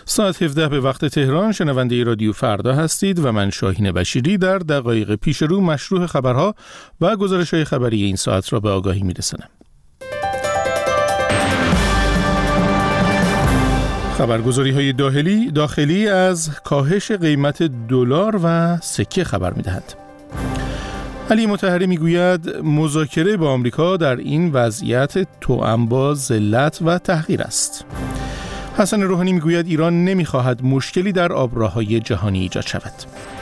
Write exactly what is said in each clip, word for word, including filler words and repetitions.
ساعت هفده به وقت تهران شنونده رادیو فردا هستید و من شاهین بشیری در دقایق پیش رو مشروع خبرها و گزارش‌های خبری این ساعت را به آگاهی می‌رسانم. خبرگزاری‌های داخلی داخلی از کاهش قیمت دلار و سکه خبر می‌دهند. علی مطهری میگوید مذاکره با آمریکا در این وضعیت توأم با ذلت و تحقیر است. حسن روحانی میگوید ایران نمیخواهد مشکلی در آبراهای جهانی ایجاد شود.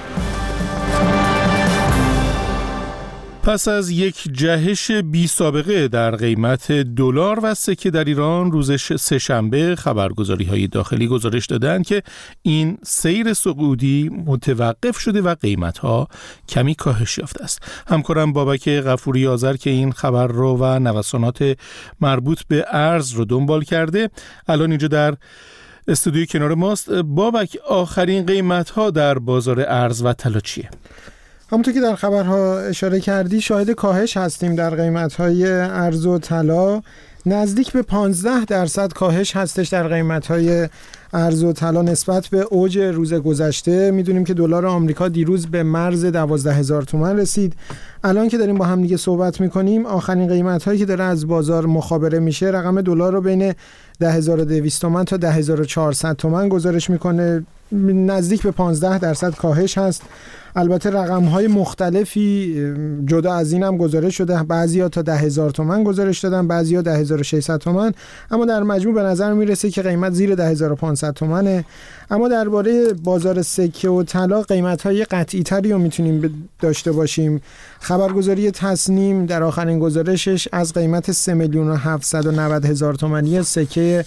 پس از یک جهش بی سابقه در قیمت دلار و سکه در ایران، روز سه‌شنبه خبرگزاری‌های داخلی گزارش دادند که این سیر صعودی متوقف شده و قیمت‌ها کمی کاهش یافته است. همکارم بابک غفوری آذر که این خبر رو و نوسانات مربوط به ارز رو دنبال کرده، الان اینجا در استودیوی کنار ماست. بابک، آخرین قیمت‌ها در بازار ارز و طلا چیه؟ همونطور که در خبرها اشاره کردی شاهد کاهش هستیم در قیمت‌های ارز و طلا. نزدیک به پانزده درصد کاهش هستش در قیمت‌های ارز و طلا نسبت به اوج روز گذشته. میدونیم که دلار آمریکا دیروز به مرز دوازده هزار تومان رسید. الان که داریم با هم دیگه صحبت می‌کنیم، آخرین قیمت‌هایی که داره از بازار مخابره میشه رقم دلار رو بین ده هزار و دویست تومان تا ده هزار و چهارصد تومان گزارش میکنه. نزدیک به پانزده درصد کاهش هست. البته رقم‌های مختلفی جدا از این هم گزارش شده، بعضی‌ها تا ده هزار تومان گزارش دادن، بعضی‌ها ده هزار و ششصد تومان، اما در مجموع به نظر میرسه که قیمت زیر ده هزار و پانصد تومانه. اما درباره بازار سکه و طلا قیمت‌های قطعی‌تری رو میتونیم داشته باشیم. خبرگزاری تصنیم در آخرین گزارشش از قیمت سه میلیون و هفتصد و نود هزار تومانی سکه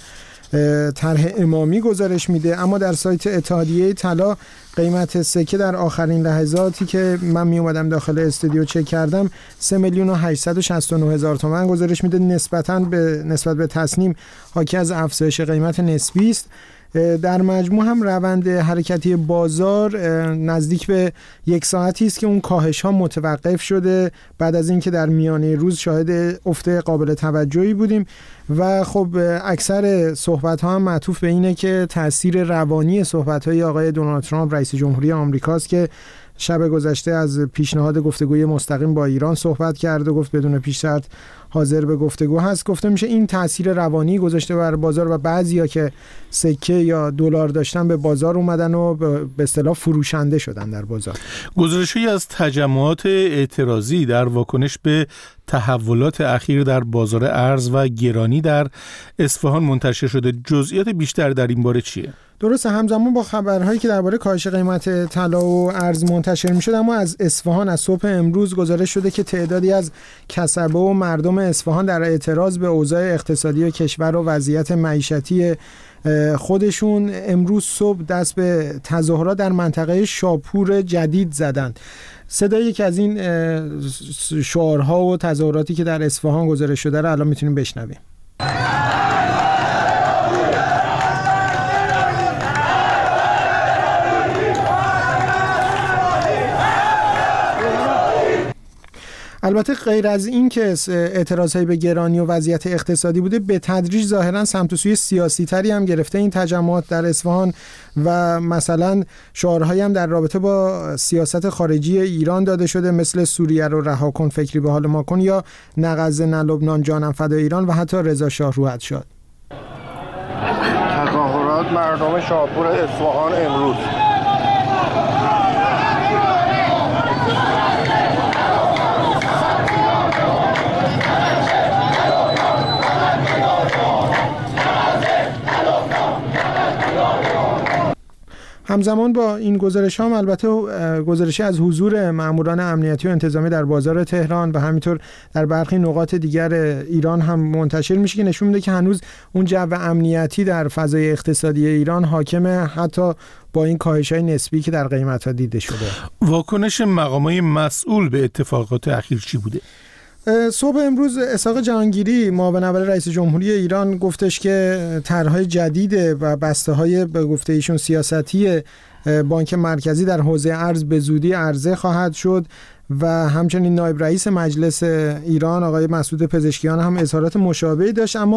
طرح امامی گزارش میده، اما در سایت اتحادیه طلا قیمت سکه در آخرین لحظاتی که من می اومدم داخل استودیو چک کردم سه میلیون و هشتصد و شصت و نه هزار تومان گزارش میده. نسبتاً به نسبت به تصنیم حاکی از افزایش قیمت نسبی است. در مجموع هم روند حرکتی بازار نزدیک به یک ساعتی است که اون کاهش ها متوقف شده بعد از اینکه در میانه روز شاهد افت قابل توجهی بودیم و خب اکثر صحبت ها هم معطوف به اینه که تاثیر روانی صحبت های آقای دونالد ترامپ رئیس جمهوری آمریکاست که شب گذشته از پیشنهاد گفتگوی مستقیم با ایران صحبت کرد و گفت بدون پیش شرط حاضر به گفتگو هست. گفته میشه این تاثیر روانی گذاشته بر بازار و بعضیا که سکه یا دلار داشتن به بازار اومدن و به اصطلاح فروشنده شدن در بازار. گزارشی از تجمعات اعتراضی در واکنش به تحولات اخیر در بازار ارز و گرانی در اصفهان منتشر شده. جزئیات بیشتر در این باره چیه؟ درسته، همزمان با خبرهایی که درباره کاهش قیمت طلا و ارز منتشر میشد، اما از اصفهان از صبح امروز گزارش شده که تعدادی از کسبه و مردم اصفهان در اعتراض به اوضاع اقتصادی کشور و وضعیت معیشتی خودشون امروز صبح دست به تظاهرات در منطقه شاپور جدید زدند. صدای یکی از این شعارها و تظاهراتی که در اصفهان گزارش شده را الان میتونیم بشنویم. البته غیر از این که اعتراضهای به گرانی و وضعیت اقتصادی بوده، به تدریج ظاهرا سمت و سوی سیاسی تری هم گرفته این تجمعات در اصفهان و مثلا شعارهایی هم در رابطه با سیاست خارجی ایران داده شده، مثل سوریه رو رها کن فکری به حال ما کن یا نغز نه لبنان جانم فدای ایران و حتی رضا شاه روحت شاد. تظاهرات مردم شاپور اصفهان امروز. همزمان با این گزارش هم البته گزارشی از حضور ماموران امنیتی و انتظامی در بازار تهران و همینطور در برخی نقاط دیگر ایران هم منتشر میشه که نشون میده که هنوز اون جو امنیتی در فضای اقتصادی ایران حاکمه، حتی با این کاهش‌های نسبی که در قیمت‌ها دیده شده. واکنش مقامات مسئول به اتفاقات اخیر چی بوده؟ صبح امروز اسحاق جهانگیری معاون اول رئیس جمهوری ایران گفتش که طرح‌های جدید و بسته‌های به گفته ایشون سیاستی بانک مرکزی در حوزه ارز به زودی عرضه خواهد شد و همچنین نایب رئیس مجلس ایران آقای مسعود پزشکیان هم اظهارات مشابهی داشت، اما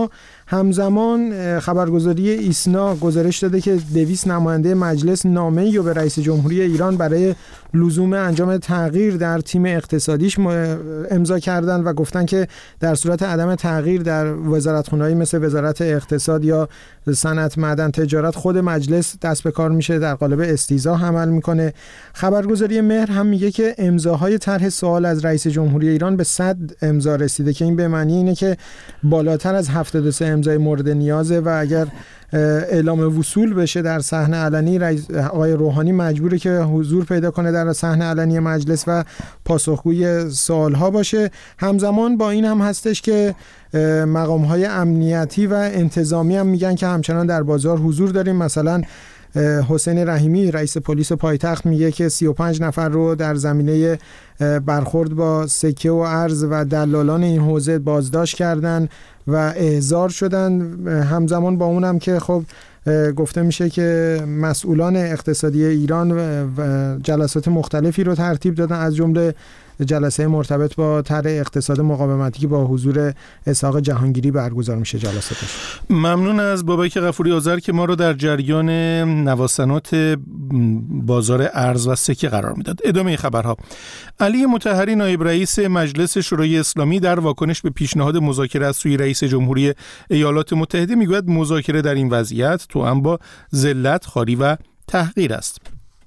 همزمان خبرگزاری ایسنا گزارش داده که دویست نماینده مجلس نامه‌ای به رئیس جمهوری ایران برای لزوم انجام تغییر در تیم اقتصادیش امضا کردن و گفتن که در صورت عدم تغییر در وزارتخونه‌ای مثل وزارت اقتصاد یا صنعت، معدن، تجارت خود مجلس دست به کار میشه، در قالب استیضاح عمل میکنه. خبرگزاری مهر هم میگه که امضاهای طرح سوال از رئیس جمهوری ایران به صد امضا رسیده که این به معنی اینه که بالاتر از هفتاد و سه امضای مورد نیازه و اگر اعلام وصول بشه در صحنه علنی، رئیس آقای روحانی مجبوره که حضور پیدا کنه در صحنه علنی مجلس و پاسخگوی سوالها باشه. همزمان با این هم هستش که مقام‌های امنیتی و انتظامی هم میگن که همچنان در بازار حضور داریم. مثلا حسین رحیمی رئیس پلیس پایتخت میگه که سی و پنج نفر رو در زمینه برخورد با سکه و ارز و دلالان این حوزه بازداشت کردن و احضار شدن. همزمان با اونم که خب گفته میشه که مسئولان اقتصادی ایران و جلسات مختلفی رو ترتیب دادن، از جمله جلسه مرتبط با طرح اقتصاد مقاومتی که با حضور اسحاق جهانگیری برگزار میشه جلساتش. ممنون از بابک غفوری آذر که ما رو در جریان نوسانات بازار ارز و سکه قرار میداد. ادامه خبرها. علی مطهری نایب رئیس مجلس شورای اسلامی در واکنش به پیشنهاد مذاکره از سوی رئیس جمهوری ایالات متحده میگوید مذاکره در این وضعیت توأم با ذلت، خواری و تحقیر است.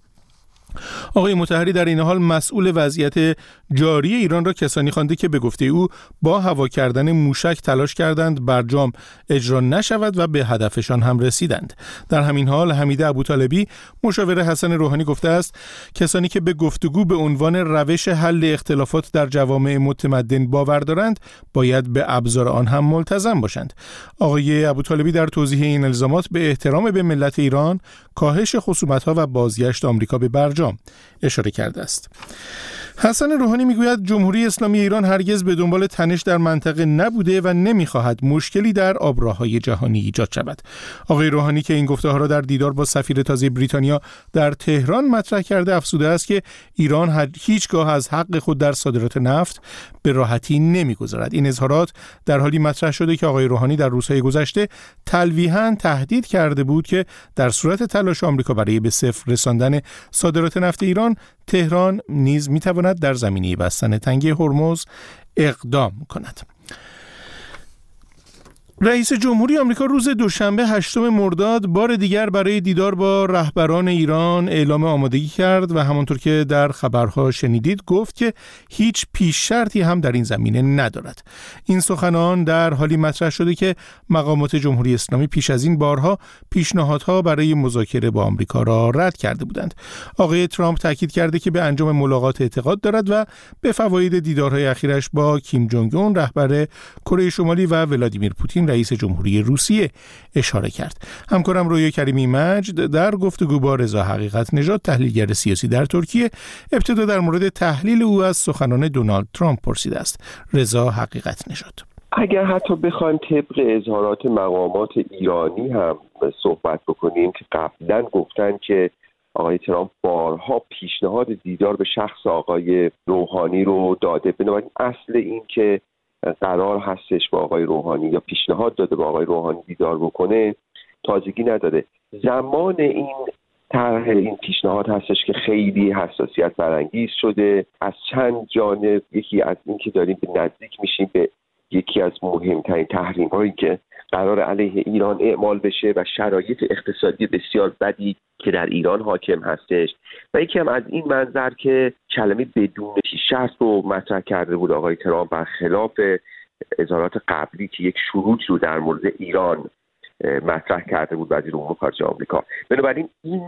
آقای مطهری در این حال مسئول وضعیت جاری ایران را کسانی خوانده که به گفته او با هوا کردن موشک تلاش کردند برجام اجرا نشود و به هدفشان هم رسیدند. در همین حال حمید ابوطالبی مشاور حسن روحانی گفته است کسانی که به گفتگو به عنوان روش حل اختلافات در جوامع متمدن باور دارند باید به ابزار آن هم ملتزم باشند. آقای ابوطالبی در توضیح این الزامات به احترام به ملت ایران، کاهش خصومت‌ها و بازگشت آمریکا به برجام اشاره کرده است. حسن روحانی میگوید جمهوری اسلامی ایران هرگز به دنبال تنش در منطقه نبوده و نمیخواهد مشکلی در آبراهای جهانی ایجاد شود. آقای روحانی که این گفته‌ها را در دیدار با سفیر تازه بریتانیا در تهران مطرح کرده افزوده است که ایران هیچگاه از حق خود در صادرات نفت به راحتی نمیگذارد. این اظهارات در حالی مطرح شده که آقای روحانی در روزهای گذشته تلویحاً تهدید کرده بود که در صورت تلاش آمریکا برای به صفر رساندن صادرات نفت ایران، تهران نیز میتواند در زمینه بستن تنگه هرمز اقدام کند. رئیس جمهوری آمریکا روز دوشنبه هشتم مرداد بار دیگر برای دیدار با رهبران ایران اعلام آمادگی کرد و همانطور که در خبرها شنیدید گفت که هیچ پیش شرطی هم در این زمینه ندارد. این سخنان در حالی مطرح شده که مقامات جمهوری اسلامی پیش از این بارها پیشنهادها برای مذاکره با آمریکا را رد کرده بودند. آقای ترامپ تاکید کرده که به انجام ملاقات اعتقاد دارد و به فواید دیدارهای اخیرش با کیم جونگ اون رهبر کره شمالی و ولادیمیر پوتین رئیس جمهوری روسیه اشاره کرد. همکارم رویا کریمی مجد در گفتگو با رضا حقیقت نژاد تحلیلگر سیاسی در ترکیه ابتدا در مورد تحلیل او از سخنان دونالد ترامپ پرسیده است. رضا حقیقت نژاد: اگر حتی بخوایم طبق اظهارات مقامات ایرانی هم صحبت بکنیم که قبلا گفتن که آقای ترامپ بارها پیشنهاد دیدار به شخص آقای روحانی رو داده، بنابراین اصل این که قرار هستش با آقای روحانی یا پیشنهاد داده با آقای روحانی دیدار بکنه تازگی نداره. زمان این طرح این پیشنهاد هستش که خیلی حساسیت برانگیز شده از چند جانب. یکی از این که داریم به نزدیک میشیم به یکی از مهمترین تحریم هایی که قرار علیه ایران اعمال بشه و شرایط اقتصادی بسیار بدی که در ایران حاکم هستش، و یکی هم از این منظر که کلمه بدون پیش‌شرط رو مطرح کرده بود آقای ترامپ برخلاف اظهارات قبلی که یک شروط رو در مورد ایران مطرح کرده بود وزیر امور خارجه آمریکا. بنابراین این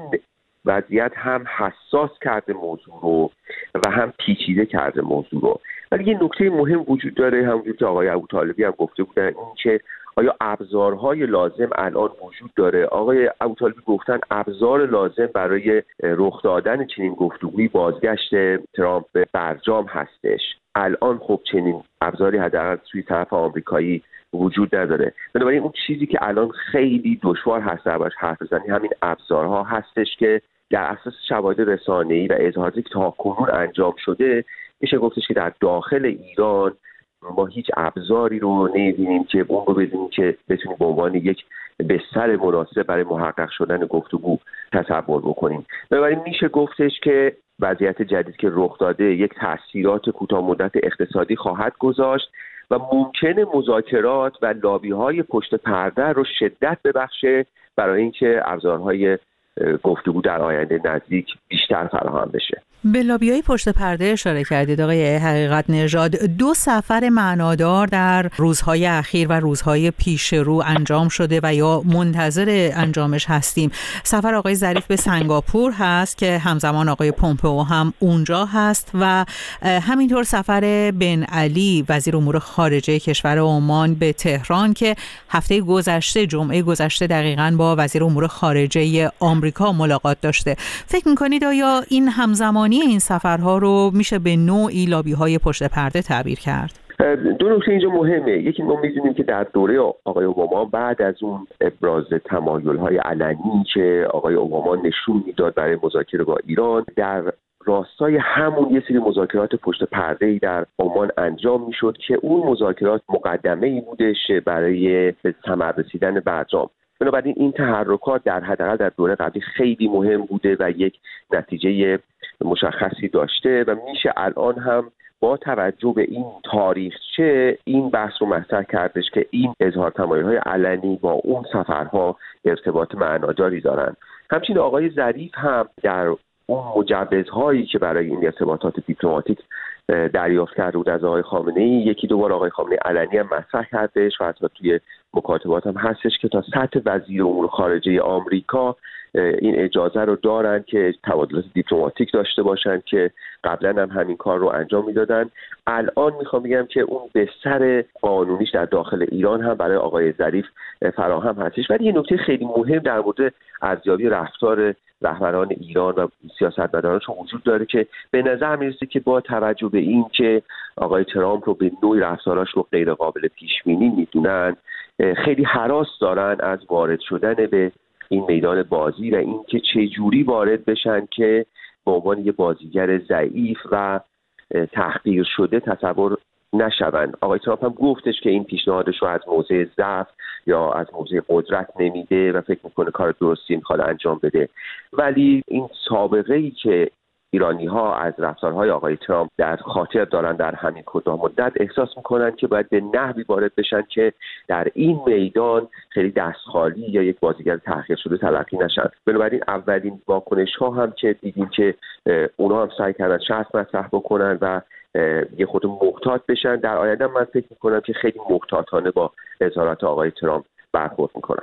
وضعیت هم حساس کرده موضوع رو و هم پیچیده کرده موضوع رو. ولی یه نکته مهم وجود داره، همونجور که آقای ابوطالبی هم گفته بودن، این که آیا ابزارهای لازم الان وجود داره. آقای ابوطالبی گفتن ابزار لازم برای رخ دادن چنین گفتگویی بازگشت ترامپ به برجام هستش. الان خب چنین ابزاری حداقل سوی طرف آمریکایی وجود نداره. بنابراین اون چیزی که الان خیلی دشوار هست دربارش حرف بزنی همین ابزارها هستش که در اساس شواهد رسانه‌ای و اظهاراتی که تاکنون انجام شده میشه گفتش که در داخل ایران ما هیچ ابزاری رو نمی‌بینیم که اون رو بدونیم که بتونیم به عنوان یک بستر مناسب برای محقق شدن گفتگو تصور بکنیم. بنابراین میشه گفتش که وضعیت جدید که رخ داده یک تأثیرات کوتاه مدت اقتصادی خواهد گذاشت و ممکنه مذاکرات و لابی‌های پشت پرده رو شدت ببخشه برای اینکه ابزارهای گفتگو در آینده نزدیک بیشتر فراهم بشه. به لابی‌های پشت پرده اشاره کردید آقای حقیقت نژاد. دو سفر معنادار در روزهای اخیر و روزهای پیش رو انجام شده و یا منتظر انجامش هستیم. سفر آقای ظریف به سنگاپور هست که همزمان آقای پومپئو هم اونجا هست و همینطور سفر بن علی وزیر امور خارجه کشور عمان به تهران که هفته گذشته جمعه گذشته دقیقاً با وزیر امور خارجه آمریکا ملاقات داشته. فکر می‌کنید آیا این همزمان این سفرها رو میشه به نوعی لابی‌های پشت پرده تعبیر کرد؟ دو نکته اینجا مهمه. یکی ما می‌دونیم که در دوره آقای اوباما بعد از اون ابراز تمایل‌های علنی که آقای اوباما نشون میداد برای مذاکره با ایران، در راستای همون یه سری مذاکرات پشت پرده‌ای در عمان انجام میشد که اون مذاکرات مقدمه‌ای بودش برای ثمر رسیدن برجام. بنابراین این تحرکات در حداقل در دوره قبلی خیلی مهم بوده و یک نتیجه مشخصی داشته و میشه الان هم با توجه به این تاریخچه این بحث رو مطرح کردش که این اظهار تمایل‌های علنی با اون سفرها ارتباط معناداری دارن. همچنین آقای ظریف هم در اون مجوزهایی که برای این ارتباطات دیپلماتیک دریافت کرده بود از آقای خامنه‌ای، یکی دو بار آقای خامنه‌ای علنی هم مطرح کردش و حتی توی مکاتبات هم هستش که تا سطح وزیر امور خارجه آمریکا این اجازه رو دارن که تبادلات دیپلماتیک داشته باشن که قبلا هم همین کار رو انجام میدادن. الان میخوام بگم که اون بستر قانونیش در داخل ایران هم برای آقای ظریف فراهم هستش. ولی یه نکته خیلی مهم در مورد ارزیابی رفتار رهبران ایران و سیاستمدارانشون وجود داره که به نظر میرسه که با توجه به این که آقای ترامپ رو به نوعی رفتاراش رو غیر قابل پیش بینی میدونن، خیلی هراس دارن از وارد شدن به این میدان بازی و اینکه چه جوری وارد بشن که به عنوان یه بازیگر ضعیف و تحقیر شده تصور نشون. آقای ترامپ هم گفتش که این پیشنهادش رو از موضع ضعف یا از موضع قدرت نمیده و فکر میکنه کار درستی میخواد انجام بده. ولی این سابقه ای که ایرانی ها از رفتارهای آقای ترامپ در خاطر دارن در همین کوتاه مدت، احساس میکنن که باید به نحوی وارد بشن که در این میدان خیلی دست خالی یا یک بازیگر تحقیر شده تلقی نشن. بنابراین اولین واکنش ها هم که دیدیم که اونا هم سعی کردن شرط مطرح بکنن و یه خود محتاط بشن. در آینده من فکر میکنم که خیلی محتاطانه با اظهارات آقای ترامپ برخورد میکنن.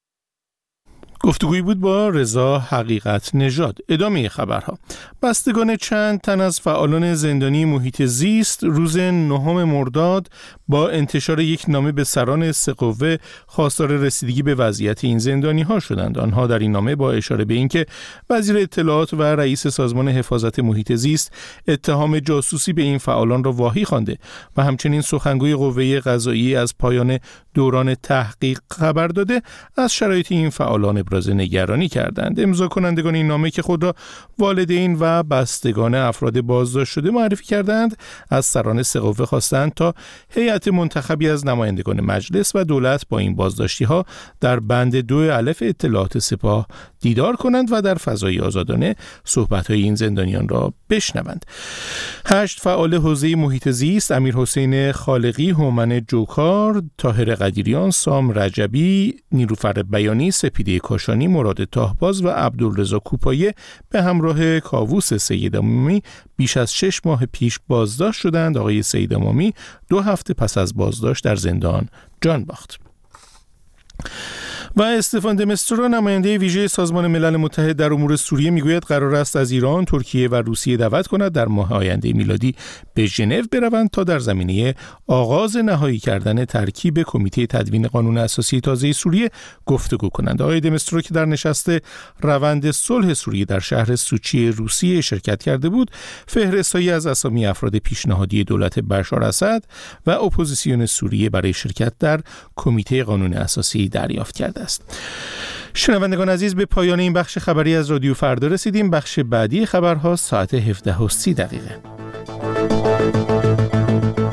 گفتگویی بود با رضا حقیقت نژاد. ادامه خبرها. بستگان چند تن از فعالان زندانی محیط زیست روز نهم مرداد با انتشار یک نامه به سران سه قوه خواستار رسیدگی به وضعیت این زندانی ها شدند. آنها در این نامه با اشاره به اینکه وزیر اطلاعات و رئیس سازمان حفاظت محیط زیست اتهام جاسوسی به این فعالان را واهی خوانده و همچنین سخنگوی قوه قضاییه از پایان دوران تحقیق خبر داده، از شرایط این فعالان ابراز نگرانی کردند. امضا کنندگان این نامه که خود را والدین و بستگان افراد بازداشت شده معرفی کردند، از سران سه قوه خواستند تا هیئت منتخبی از نمایندگان مجلس و دولت با این بازداشتی ها در بند دو الف اطلاعات سپاه دیدار کنند و در فضای آزادانه صحبت های این زندانیان را بشنوند. هشت فعال حوزه محیط زیست، امیر حسین خالقی، هومن جوکار، طاهر قدیریان، سام رجبی، نیلوفر بیانی، سپیده کاشانی، مراد تاهباز و عبدالرضا کوپایه به همراه کاووس سید امامی بیش از شش ماه پیش بازداشت شدند. آقای سید امامی دو هفته پس از بازداشت در زندان جان باخت. و استفان د مستورا، نماینده ویژه سازمان ملل متحد در امور سوریه، میگوید قرار است از ایران، ترکیه و روسیه دعوت کند در ماه آینده میلادی به ژنو بروند تا در زمینه آغاز نهایی کردن ترکیب کمیته تدوین قانون اساسی تازه سوریه گفتگو کنند. آقای د مستورا که در نشست روند صلح سوریه در شهر سوچی روسیه شرکت کرده بود، فهرست‌هایی از اسامی افراد پیشنهادی دولت بشار اسد و اپوزیسیون سوریه برای شرکت در کمیته قانون اساسی دریافت کرده است. شنوندگان عزیز، به پایان این بخش خبری از رادیو فردا رسیدیم. بخش بعدی خبرها ساعت هفده و سی دقیقه.